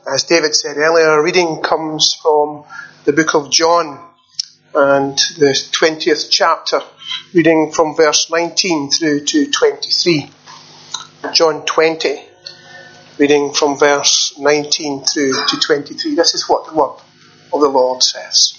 As David said earlier, our reading comes from the book of John and the 20th chapter, reading from verse 19 through to 23. John 20, reading from verse 19 through to 23. This is what the word of the Lord says.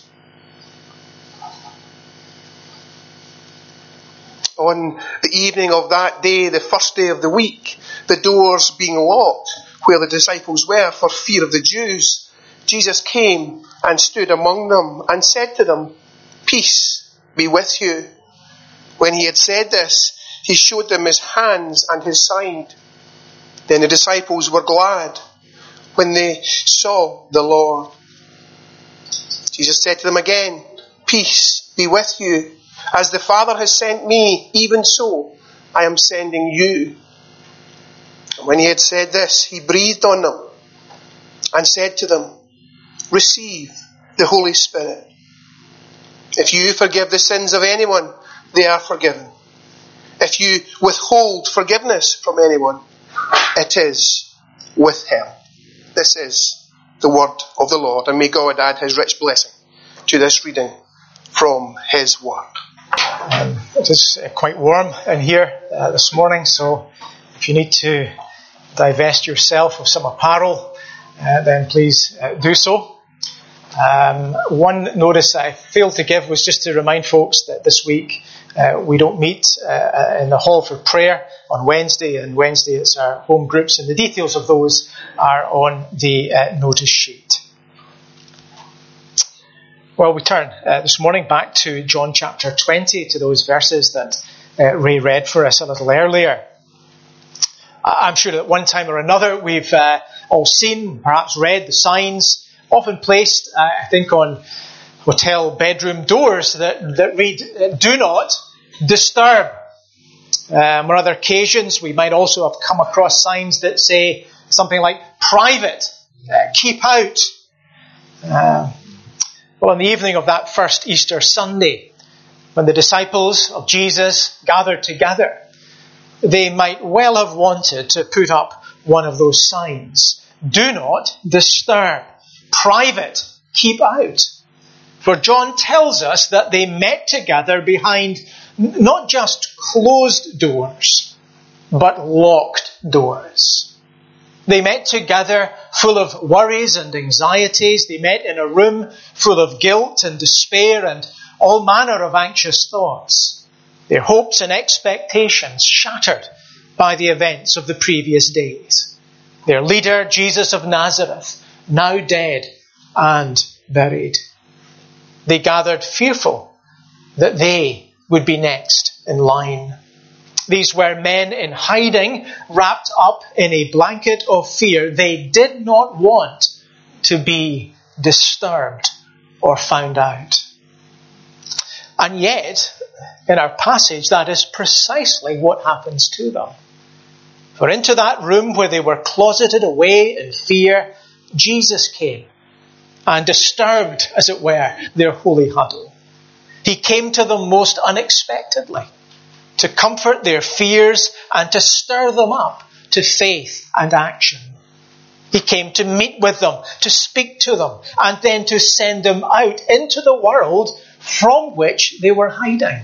On the evening of that day, the first day of the week, the doors being locked where the disciples were for fear of the Jews, Jesus came and stood among them and said to them, "Peace be with you." When he had said this, he showed them his hands and his side. Then the disciples were glad when they saw the Lord. Jesus said to them again, "Peace be with you. As the Father has sent me, even so I am sending you." And when he had said this, he breathed on them and said to them, "Receive the Holy Spirit. If you forgive the sins of anyone, they are forgiven. If you withhold forgiveness from anyone, it is withheld." This is the word of the Lord, and may God add his rich blessing to this reading from his word. It is quite warm in here this morning, so if you need to divest yourself of some apparel, then please do so. One notice that I failed to give was just to remind folks that this week we don't meet in the hall for prayer on Wednesday, and Wednesday it's our home groups, and the details of those are on the notice sheet. Well, we turn this morning back to John chapter 20, to those verses that Ray read for us a little earlier. I'm sure that one time or another we've all seen, perhaps read the signs often placed, I think, on hotel bedroom doors that read, "Do not disturb." On other occasions, we might also have come across signs that say something like, "Private, keep out." Well, on the evening of that first Easter Sunday, when the disciples of Jesus gathered together, they might well have wanted to put up one of those signs. "Do not disturb. Private, keep out." For John tells us that they met together behind not just closed doors, but locked doors. They met together full of worries and anxieties. They met in a room full of guilt and despair and all manner of anxious thoughts. Their hopes and expectations shattered by the events of the previous days. Their leader, Jesus of Nazareth, now dead and buried. They gathered fearful that they would be next in line. These were men in hiding, wrapped up in a blanket of fear. They did not want to be disturbed or found out. And yet, in our passage, that is precisely what happens to them. For into that room where they were closeted away in fear, Jesus came and disturbed, as it were, their holy huddle. He came to them most unexpectedly, to comfort their fears and to stir them up to faith and action. He came to meet with them, to speak to them, and then to send them out into the world from which they were hiding.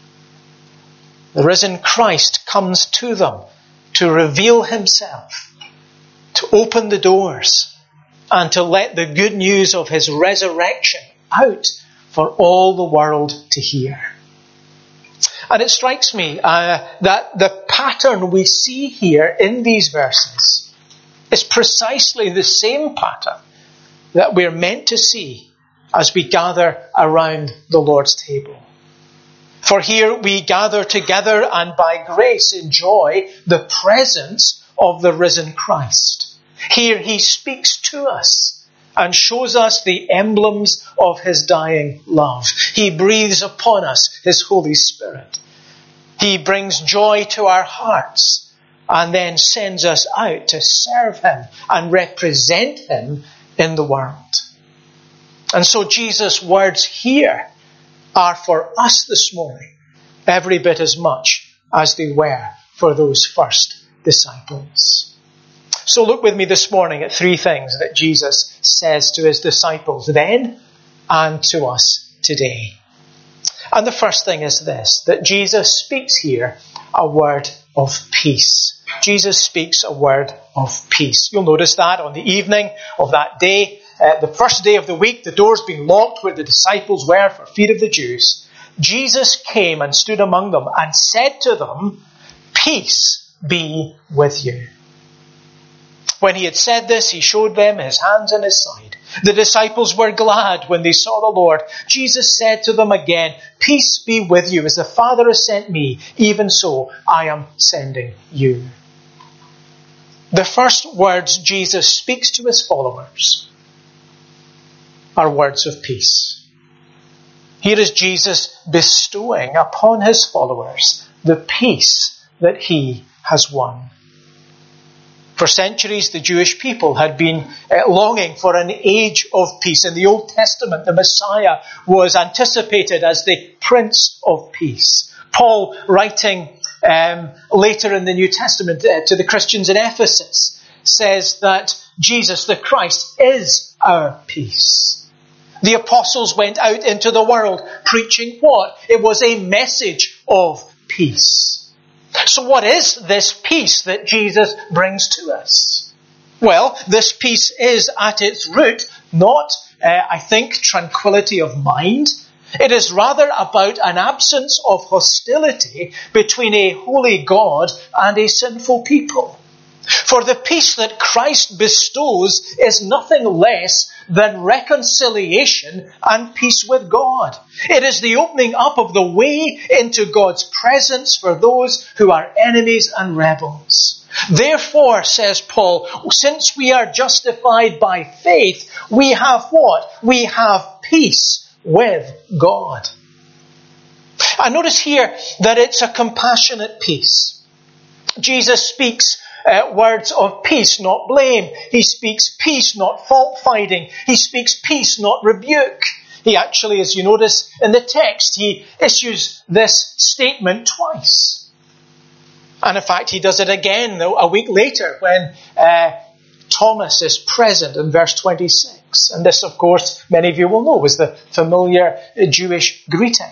The risen Christ comes to them to reveal himself, to open the doors, and to let the good news of his resurrection out for all the world to hear. And it strikes me that the pattern we see here in these verses is precisely the same pattern that we're meant to see as we gather around the Lord's table. For here we gather together and by grace enjoy the presence of the risen Christ. Here he speaks to us and shows us the emblems of his dying love. He breathes upon us his Holy Spirit. He brings joy to our hearts and then sends us out to serve him and represent him in the world. And so Jesus' words here are for us this morning every bit as much as they were for those first disciples. So look with me this morning at three things that Jesus says to his disciples then and to us today. And the first thing is this, that Jesus speaks here a word of peace. Jesus speaks a word of peace. You'll notice that on the evening of that day, the first day of the week, the doors being locked where the disciples were for fear of the Jews, Jesus came and stood among them and said to them, "Peace be with you." When he had said this, he showed them his hands and his side. The disciples were glad when they saw the Lord. Jesus said to them again, "Peace be with you. As the Father has sent me, even so I am sending you." The first words Jesus speaks to his followers are words of peace. Here is Jesus bestowing upon his followers the peace that he has won. For centuries, the Jewish people had been longing for an age of peace. In the Old Testament, the Messiah was anticipated as the Prince of Peace. Paul, writing later in the New Testament to the Christians in Ephesus, says that Jesus, the Christ, is our peace. The apostles went out into the world preaching what? It was a message of peace. So what is this peace that Jesus brings to us? Well, this peace is at its root not, I think, tranquility of mind. It is rather about an absence of hostility between a holy God and a sinful people. For the peace that Christ bestows is nothing less than reconciliation and peace with God. It is the opening up of the way into God's presence for those who are enemies and rebels. Therefore, says Paul, since we are justified by faith, we have what? We have peace with God. And notice here that it's a compassionate peace. Jesus speaks words of peace, not blame. He speaks peace, not fault-finding. He speaks peace, not rebuke. He actually, as you notice in the text, he issues this statement twice. And in fact, he does it again a week later when Thomas is present in verse 26. And this, of course, many of you will know, was the familiar Jewish greeting.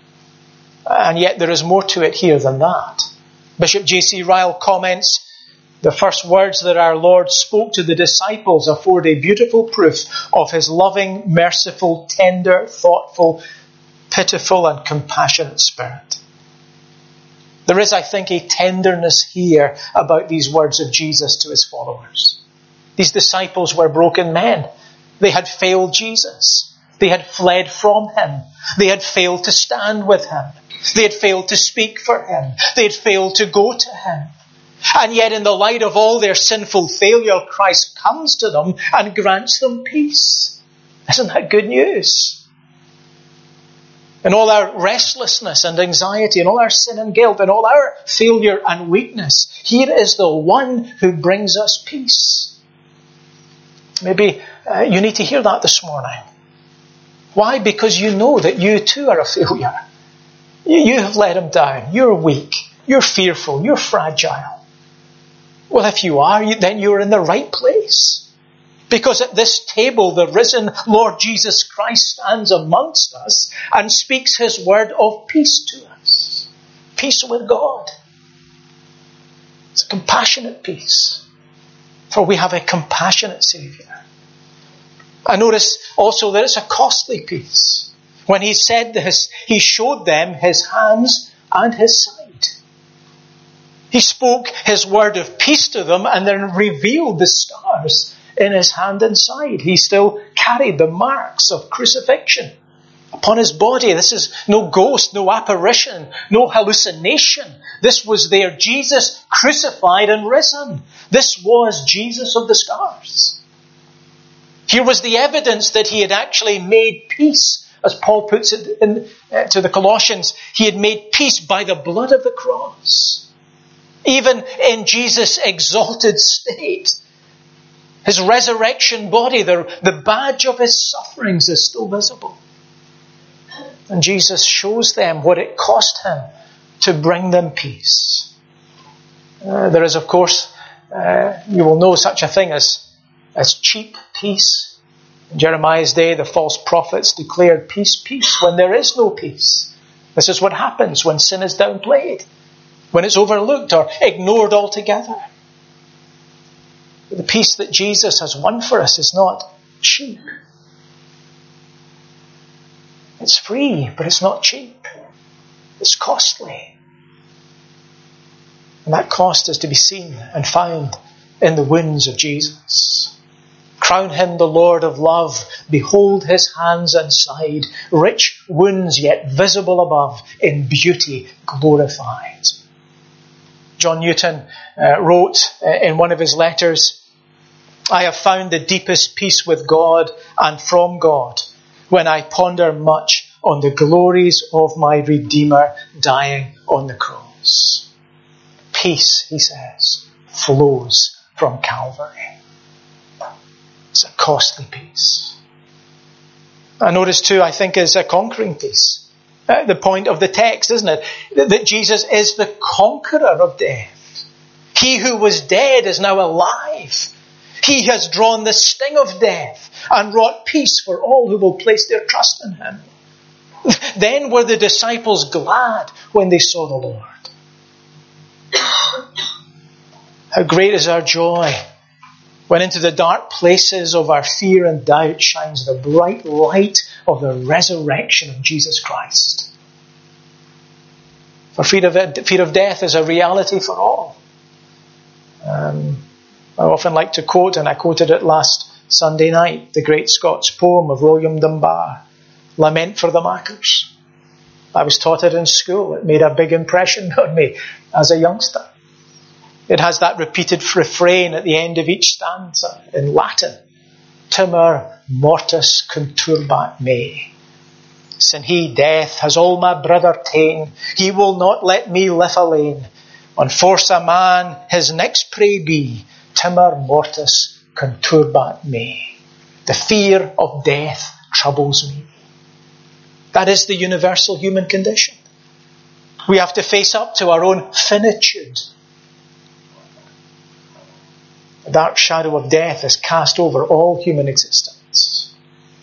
And yet there is more to it here than that. Bishop J.C. Ryle comments, the first words that our Lord spoke to the disciples afford a beautiful proof of his loving, merciful, tender, thoughtful, pitiful and compassionate spirit. There is, I think, a tenderness here about these words of Jesus to his followers. These disciples were broken men. They had failed Jesus. They had fled from him. They had failed to stand with him. They had failed to speak for him. They had failed to go to him. And yet in the light of all their sinful failure, Christ comes to them and grants them peace. Isn't that good news? In all our restlessness and anxiety, and all our sin and guilt, and all our failure and weakness, here is the one who brings us peace. Maybe you need to hear that this morning. Why? Because you know that you too are a failure. You have let him down. You're weak. You're fearful. You're fragile. Well, if you are, then you're in the right place. Because at this table, the risen Lord Jesus Christ stands amongst us and speaks his word of peace to us. Peace with God. It's a compassionate peace. For we have a compassionate Saviour. I notice also that it's a costly peace. When he said this, he showed them his hands and his side. He spoke his word of peace to them and then revealed the scars in his hand and side. He still carried the marks of crucifixion upon his body. This is no ghost, no apparition, no hallucination. This was there, Jesus crucified and risen. This was Jesus of the scars. Here was the evidence that he had actually made peace, as Paul puts it to the Colossians. He had made peace by the blood of the cross. Even in Jesus' exalted state, his resurrection body, the badge of his sufferings is still visible. And Jesus shows them what it cost him to bring them peace. There is, of course, You will know such a thing as cheap peace. In Jeremiah's day, the false prophets declared peace, peace, when there is no peace. This is what happens when sin is downplayed, when it's overlooked or ignored altogether. The peace that Jesus has won for us is not cheap. It's free, but it's not cheap. It's costly. And that cost is to be seen and found in the wounds of Jesus. Crown him the Lord of love. Behold his hands and side, rich wounds yet visible above, in beauty glorified. John Newton wrote in one of his letters, I have found the deepest peace with God and from God when I ponder much on the glories of my Redeemer dying on the cross. Peace, he says, flows from Calvary. It's a costly peace. I notice too, I think, is a conquering peace. The point of the text, isn't it? That Jesus is the conqueror of death. He who was dead is now alive. He has drawn the sting of death and wrought peace for all who will place their trust in him. Then were the disciples glad when they saw the Lord. How great is our joy when into the dark places of our fear and doubt shines the bright light of the resurrection of Jesus Christ. For fear of death is a reality for all. I often like to quote, and I quoted it last Sunday night, the great Scots poem of William Dunbar, Lament for the Mackers. I was taught it in school. It made a big impression on me as a youngster. It has that repeated refrain at the end of each stanza in Latin. Timor mortis conturbat me. Sin he, death, has all my brother ta'en, he will not let me live alone. On force a man his next prey be, timor mortis conturbat me. The fear of death troubles me. That is the universal human condition. We have to face up to our own finitude. The dark shadow of death is cast over all human existence.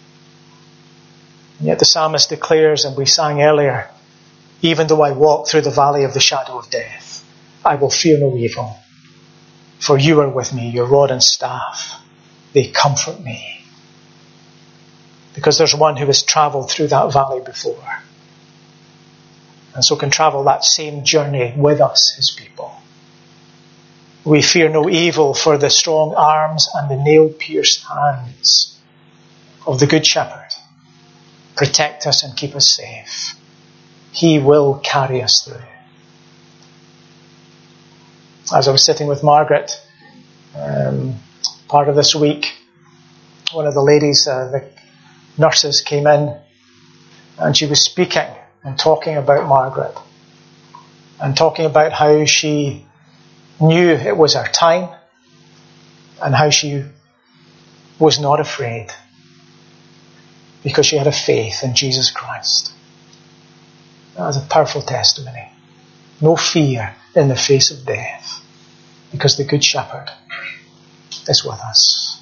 And yet the psalmist declares, and we sang earlier, even though I walk through the valley of the shadow of death, I will fear no evil. For you are with me, your rod and staff, they comfort me. Because there's one who has travelled through that valley before. And so can travel that same journey with us, his people. We fear no evil, for the strong arms and the nail-pierced hands of the Good Shepherd protect us and keep us safe. He will carry us through. As I was sitting with Margaret, part of this week, one of the ladies, the nurses came in, and she was speaking and talking about Margaret and talking about how she knew it was her time and how she was not afraid because she had a faith in Jesus Christ. That was a powerful testimony. No fear in the face of death because the Good Shepherd is with us.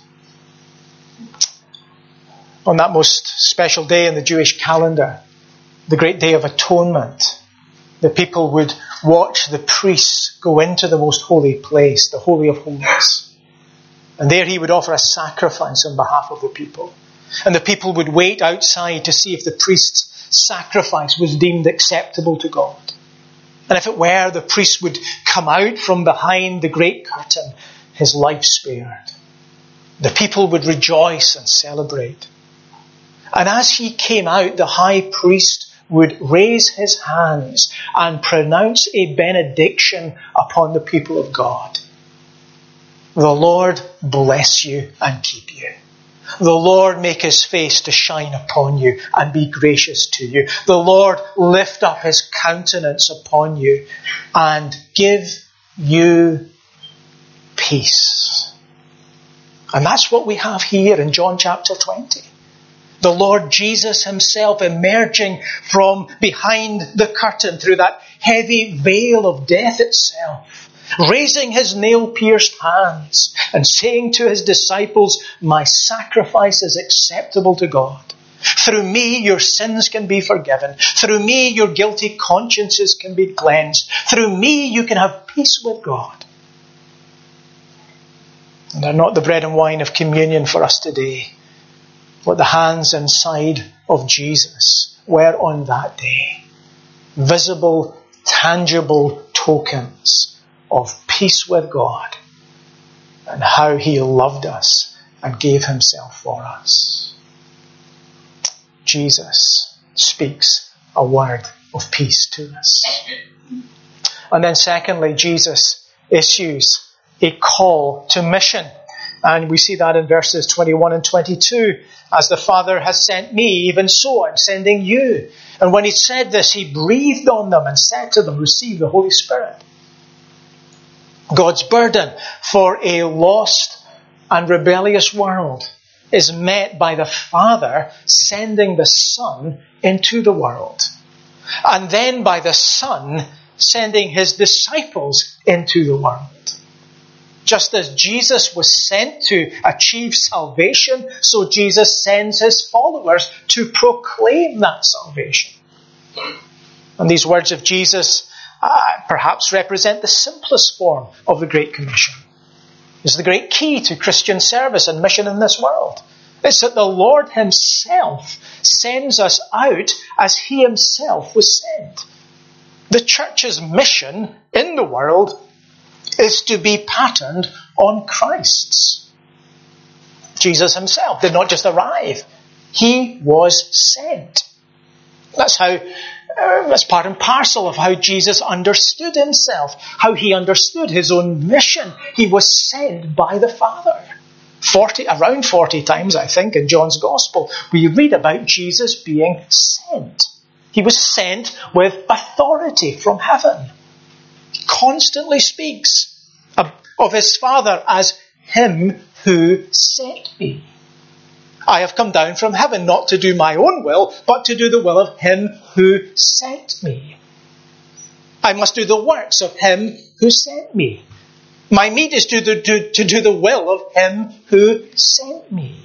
On that most special day in the Jewish calendar, the great day of atonement, the people would watch the priests go into the most holy place, the Holy of Holies. And there he would offer a sacrifice on behalf of the people. And the people would wait outside to see if the priest's sacrifice was deemed acceptable to God. And if it were, the priest would come out from behind the great curtain, his life spared. The people would rejoice and celebrate. And as he came out, the high priest would raise his hands and pronounce a benediction upon the people of God. The Lord bless you and keep you. The Lord make his face to shine upon you and be gracious to you. The Lord lift up his countenance upon you and give you peace. And that's what we have here in John chapter 20. The Lord Jesus himself emerging from behind the curtain through that heavy veil of death itself raising his nail-pierced hands and saying to his disciples, "My sacrifice is acceptable to God. Through me, your sins can be forgiven. Through me, your guilty consciences can be cleansed. Through me, you can have peace with God." And are not the bread and wine of communion for us today what the hands and side of Jesus were on that day? Visible, tangible tokens of peace with God and how he loved us and gave himself for us. Jesus speaks a word of peace to us. And then secondly, Jesus issues a call to mission. And we see that in verses 21 and 22. "As the Father has sent me, even so I'm sending you." And when he said this, he breathed on them and said to them, "Receive the Holy Spirit." God's burden for a lost and rebellious world is met by the Father sending the Son into the world. And then by the Son sending his disciples into the world. Just as Jesus was sent to achieve salvation, so Jesus sends his followers to proclaim that salvation. And these words of Jesus perhaps represent the simplest form of the Great Commission. It's the great key to Christian service and mission in this world. It's that the Lord himself sends us out as he himself was sent. The church's mission in the world is to be patterned on Christ's. Jesus himself did not just arrive. He was sent. That's part and parcel of how Jesus understood himself, how he understood his own mission. He was sent by the Father. Around 40 times, I think, in John's Gospel, we read about Jesus being sent. He was sent with authority from heaven. He constantly speaks of his Father as him who sent me. I have come down from heaven not to do my own will, but to do the will of him who sent me. I must do the works of him who sent me. My meat is to do the will of him who sent me.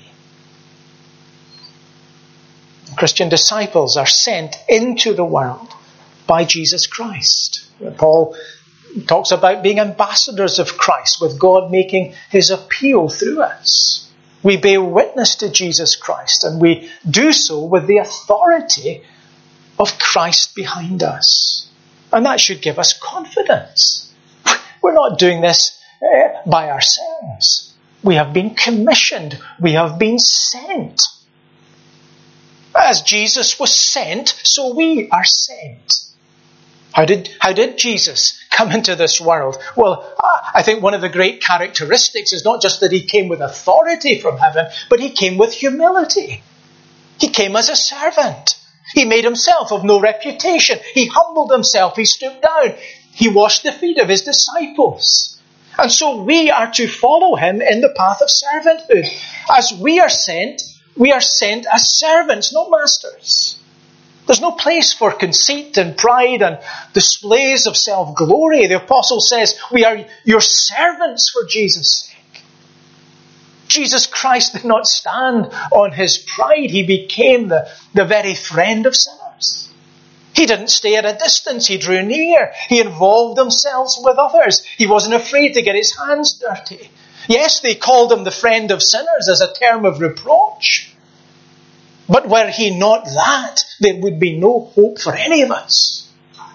Christian disciples are sent into the world by Jesus Christ. Paul talks about being ambassadors of Christ, with God making his appeal through us. We bear witness to Jesus Christ, and we do so with the authority of Christ behind us. And that should give us confidence. We're not doing this by ourselves. We have been commissioned. We have been sent. As Jesus was sent, so we are sent. How did Jesus come into this world? Well, I think one of the great characteristics is not just that he came with authority from heaven, but he came with humility. He came as a servant. He made himself of no reputation. He humbled himself. He stooped down. He washed the feet of his disciples. And so we are to follow him in the path of servanthood. As we are sent as servants, not masters. There's no place for conceit and pride and displays of self-glory. The apostle says, we are your servants for Jesus' sake. Jesus Christ did not stand on his pride. He became the very friend of sinners. He didn't stay at a distance. He drew near. He involved himself with others. He wasn't afraid to get his hands dirty. Yes, they called him the friend of sinners as a term of reproach. But were he not that, there would be no hope for any of us.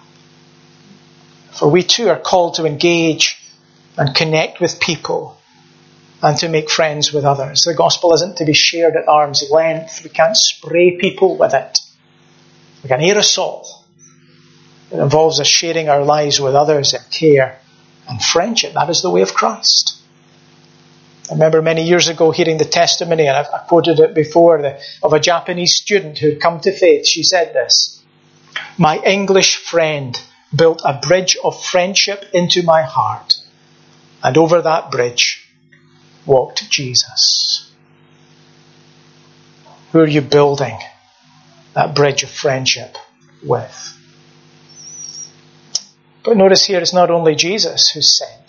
For we too are called to engage and connect with people and to make friends with others. The gospel isn't to be shared at arm's length. We can't spray people with it. Like an aerosol. It involves us sharing our lives with others in care and friendship. That is the way of Christ. I remember many years ago hearing the testimony, and I've quoted it before, of a Japanese student who had come to faith. She said this: "My English friend built a bridge of friendship into my heart, and over that bridge walked Jesus." Who are you building that bridge of friendship with? But notice here, it's not only Jesus who's sent.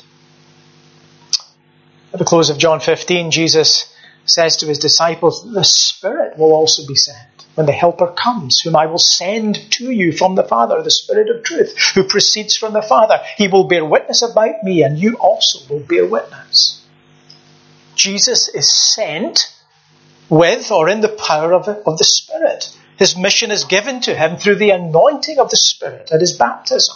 At the close of John 15, Jesus says to his disciples, the Spirit will also be sent when the Helper comes, whom I will send to you from the Father, the Spirit of truth, who proceeds from the Father. He will bear witness about me, and you also will bear witness. Jesus is sent with or in the power of the Spirit. His mission is given to him through the anointing of the Spirit at his baptism.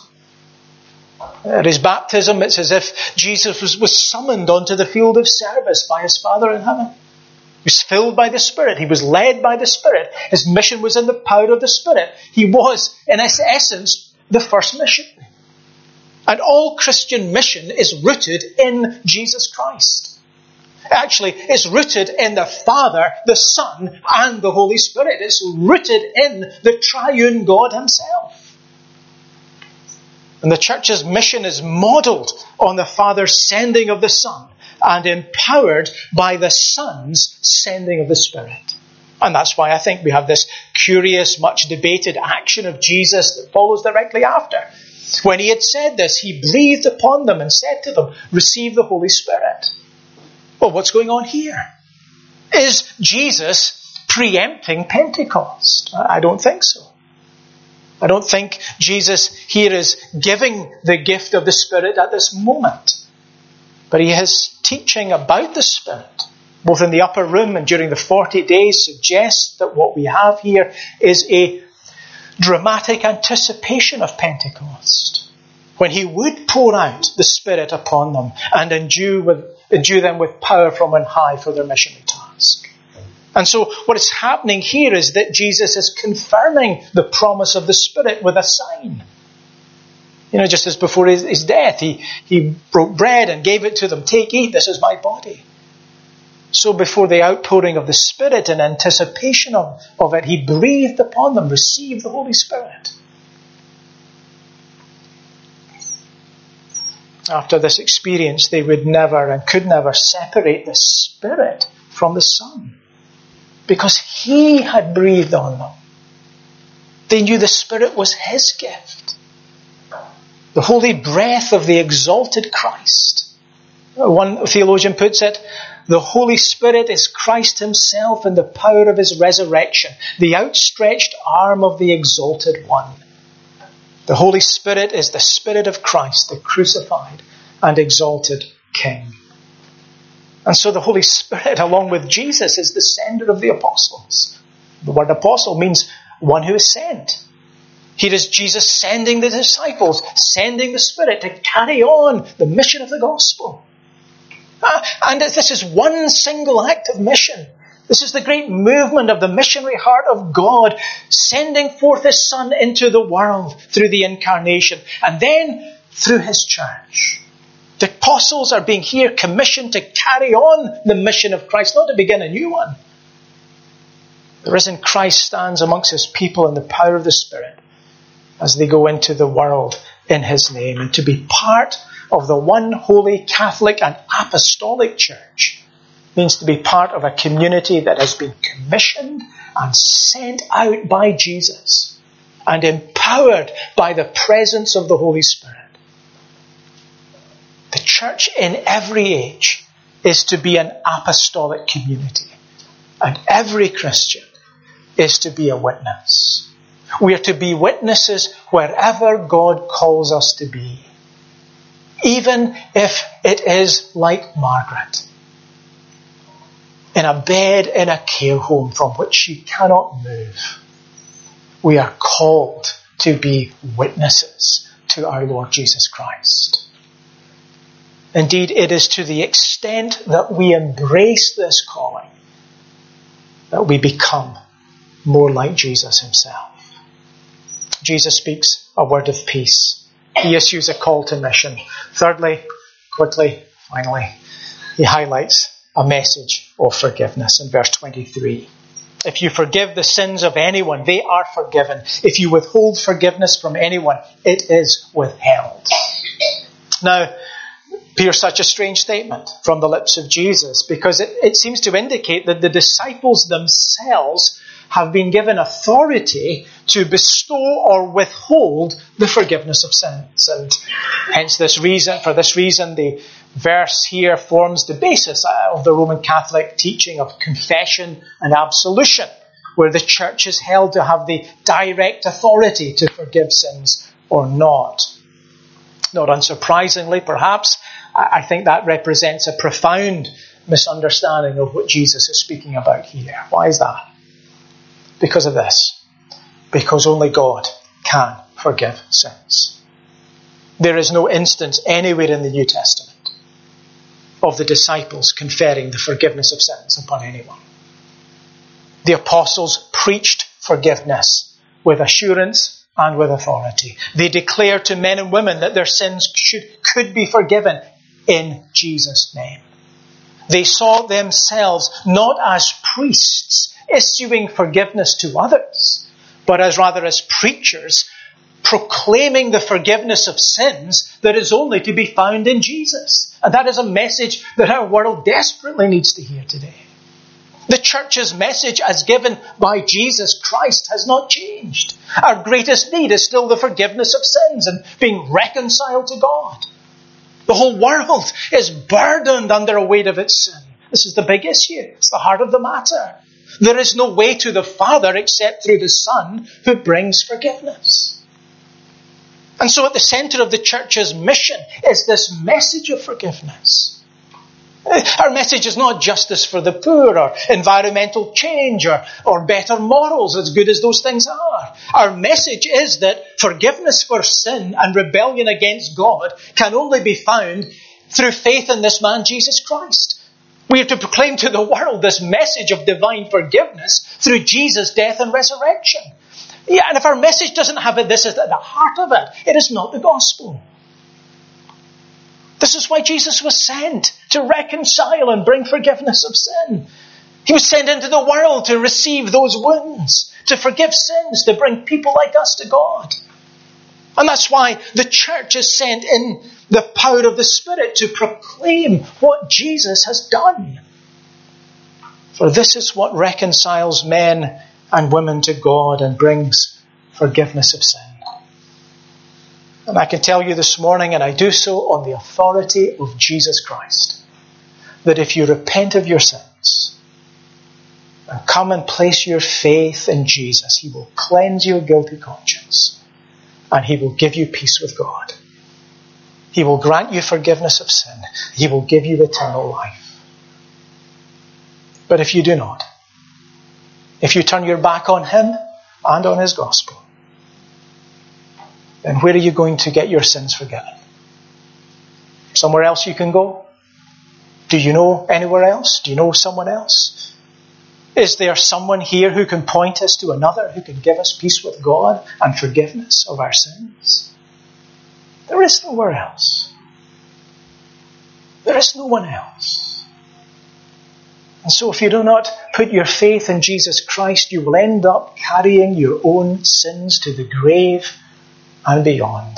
At his baptism, it's as if Jesus was summoned onto the field of service by his Father in heaven. He was filled by the Spirit. He was led by the Spirit. His mission was in the power of the Spirit. He was, in essence, the first missionary. And all Christian mission is rooted in Jesus Christ. Actually, it's rooted in the Father, the Son, and the Holy Spirit. It's rooted in the triune God himself. And the church's mission is modelled on the Father's sending of the Son and empowered by the Son's sending of the Spirit. And that's why I think we have this curious, much debated action of Jesus that follows directly after. When he had said this, he breathed upon them and said to them, receive the Holy Spirit. Well, what's going on here? Is Jesus preempting Pentecost? I don't think so. I don't think Jesus here is giving the gift of the Spirit at this moment. But he is teaching about the Spirit, both in the upper room and during the 40 days, suggests that what we have here is a dramatic anticipation of Pentecost, when he would pour out the Spirit upon them and endue them with power from on high for their missionary task. And so what is happening here is that Jesus is confirming the promise of the Spirit with a sign. Just as before his death, he broke bread and gave it to them. Take, eat, this is my body. So before the outpouring of the Spirit in anticipation of it, he breathed upon them, receive the Holy Spirit. After this experience, they would never and could never separate the Spirit from the Son, because he had breathed on them. They knew the Spirit was his gift, the holy breath of the exalted Christ. One theologian puts it, the Holy Spirit is Christ himself in the power of his resurrection, the outstretched arm of the exalted one. The Holy Spirit is the Spirit of Christ, the crucified and exalted King. And so the Holy Spirit, along with Jesus, is the sender of the apostles. The word apostle means one who is sent. Here is Jesus sending the disciples, sending the Spirit to carry on the mission of the gospel. And this is one single act of mission. This is the great movement of the missionary heart of God, sending forth his Son into the world through the incarnation and then through his church. The apostles are being here commissioned to carry on the mission of Christ, not to begin a new one. The risen Christ stands amongst his people in the power of the Spirit as they go into the world in his name. And to be part of the one holy Catholic and apostolic church means to be part of a community that has been commissioned and sent out by Jesus and empowered by the presence of the Holy Spirit. The church in every age is to be an apostolic community, and every Christian is to be a witness. We are to be witnesses wherever God calls us to be, even if it is like Margaret, in a bed in a care home from which she cannot move. We are called to be witnesses to our Lord Jesus Christ. Indeed, it is to the extent that we embrace this calling that we become more like Jesus himself. Jesus speaks a word of peace. He issues a call to mission. Thirdly, quickly, finally, he highlights a message of forgiveness in verse 23. If you forgive the sins of anyone, they are forgiven. If you withhold forgiveness from anyone, it is withheld. Now, appears such a strange statement from the lips of Jesus, because it seems to indicate that the disciples themselves have been given authority to bestow or withhold the forgiveness of sins. And hence for this reason, the verse here forms the basis of the Roman Catholic teaching of confession and absolution, where the church is held to have the direct authority to forgive sins or not. Not unsurprisingly, perhaps, I think that represents a profound misunderstanding of what Jesus is speaking about here. Why is that? Because of this. Because only God can forgive sins. There is no instance anywhere in the New Testament of the disciples conferring the forgiveness of sins upon anyone. The apostles preached forgiveness with assurance and with authority. They declared to men and women that their sins could be forgiven in Jesus' name. They saw themselves not as priests issuing forgiveness to others, but rather as preachers proclaiming the forgiveness of sins that is only to be found in Jesus. And that is a message that our world desperately needs to hear today. The church's message as given by Jesus Christ has not changed. Our greatest need is still the forgiveness of sins and being reconciled to God. The whole world is burdened under a weight of its sin. This is the big issue. It's the heart of the matter. There is no way to the Father except through the Son who brings forgiveness. And so at the center of the church's mission is this message of forgiveness. Our message is not justice for the poor or environmental change or better morals, as good as those things are. Our message is that forgiveness for sin and rebellion against God can only be found through faith in this man, Jesus Christ. We are to proclaim to the world this message of divine forgiveness through Jesus' death and resurrection. Yeah, and if our message doesn't have this at the heart of it, it is not the gospel. This is why Jesus was sent, to reconcile and bring forgiveness of sin. He was sent into the world to receive those wounds, to forgive sins, to bring people like us to God. And that's why the church is sent in the power of the Spirit to proclaim what Jesus has done. For this is what reconciles men and women to God and brings forgiveness of sin. And I can tell you this morning, and I do so on the authority of Jesus Christ, that if you repent of your sins and come and place your faith in Jesus, He will cleanse your guilty conscience and He will give you peace with God. He will grant you forgiveness of sin. He will give you eternal life. But if you do not, if you turn your back on Him and on His gospel, then where are you going to get your sins forgiven? Somewhere else you can go? Do you know anywhere else? Do you know someone else? Is there someone here who can point us to another, who can give us peace with God and forgiveness of our sins? There is nowhere else. There is no one else. And so if you do not put your faith in Jesus Christ, you will end up carrying your own sins to the grave and beyond.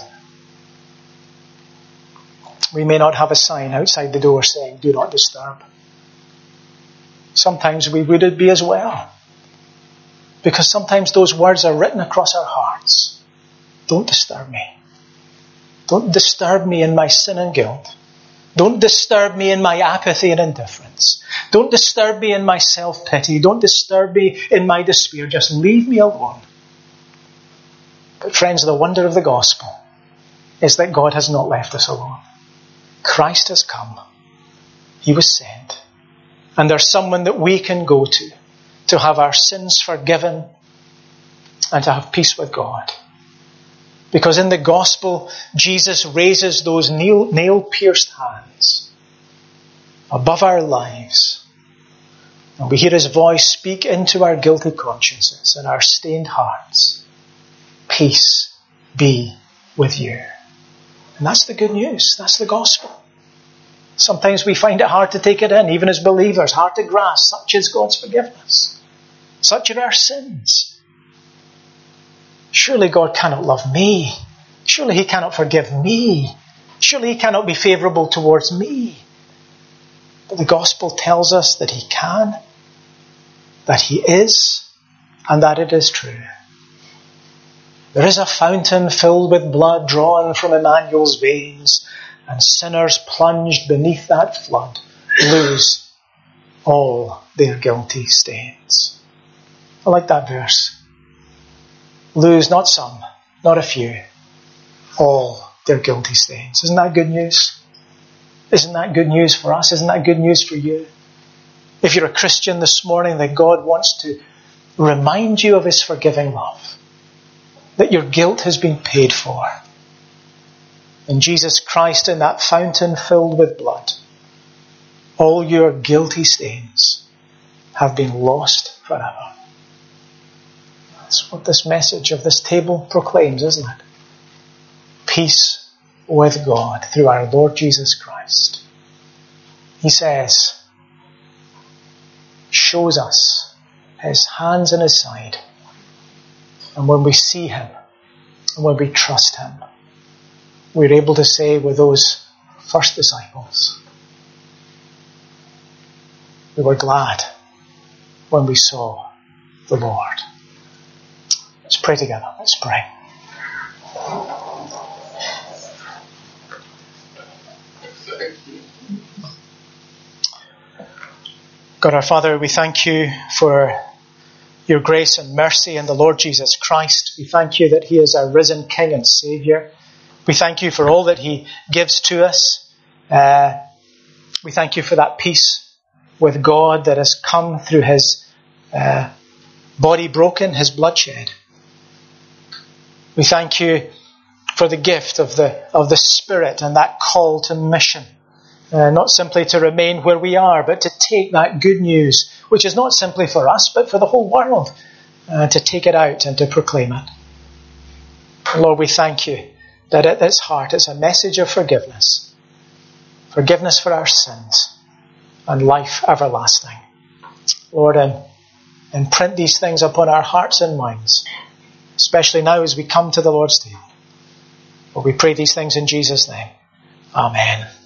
We may not have a sign outside the door saying, "Do not disturb." Sometimes we would be as well. Because sometimes those words are written across our hearts. Don't disturb me. Don't disturb me in my sin and guilt. Don't disturb me in my apathy and indifference. Don't disturb me in my self-pity. Don't disturb me in my despair. Just leave me alone. But friends, the wonder of the gospel is that God has not left us alone. Christ has come. He was sent. And there's someone that we can go to have our sins forgiven and to have peace with God. Because in the gospel, Jesus raises those nail-pierced hands above our lives. And we hear His voice speak into our guilty consciences and our stained hearts. Peace be with you. And that's the good news. That's the gospel. Sometimes we find it hard to take it in, even as believers, hard to grasp. Such is God's forgiveness. Such are our sins. Surely God cannot love me. Surely He cannot forgive me. Surely He cannot be favourable towards me. But the gospel tells us that He can, that He is, and that it is true. There is a fountain filled with blood drawn from Emmanuel's veins, and sinners plunged beneath that flood lose all their guilty stains. I like that verse. Lose not some, not a few, all their guilty stains. Isn't that good news? Isn't that good news for us? Isn't that good news for you? If you're a Christian this morning, that God wants to remind you of his forgiving love, that your guilt has been paid for. In Jesus Christ, in that fountain filled with blood, all your guilty stains have been lost forever. That's what this message of this table proclaims, isn't it? Peace with God through our Lord Jesus Christ. He says, shows us his hands in his side. And when we see him, and when we trust him, we're able to say with those first disciples, we were glad when we saw the Lord. Let's pray together. Let's pray. God our Father, we thank you for your grace and mercy in the Lord Jesus Christ. We thank you that he is our risen King and Saviour. We thank you for all that he gives to us. We thank you for that peace with God that has come through his body broken, his blood shed. We thank you for the gift of the Spirit and that call to mission. Not simply to remain where we are, but to take that good news, which is not simply for us, but for the whole world, to take it out and to proclaim it. Lord, we thank you that at its heart it's a message of forgiveness. Forgiveness for our sins and life everlasting. Lord, imprint these things upon our hearts and minds, especially now as we come to the Lord's table. For we pray these things in Jesus' name. Amen.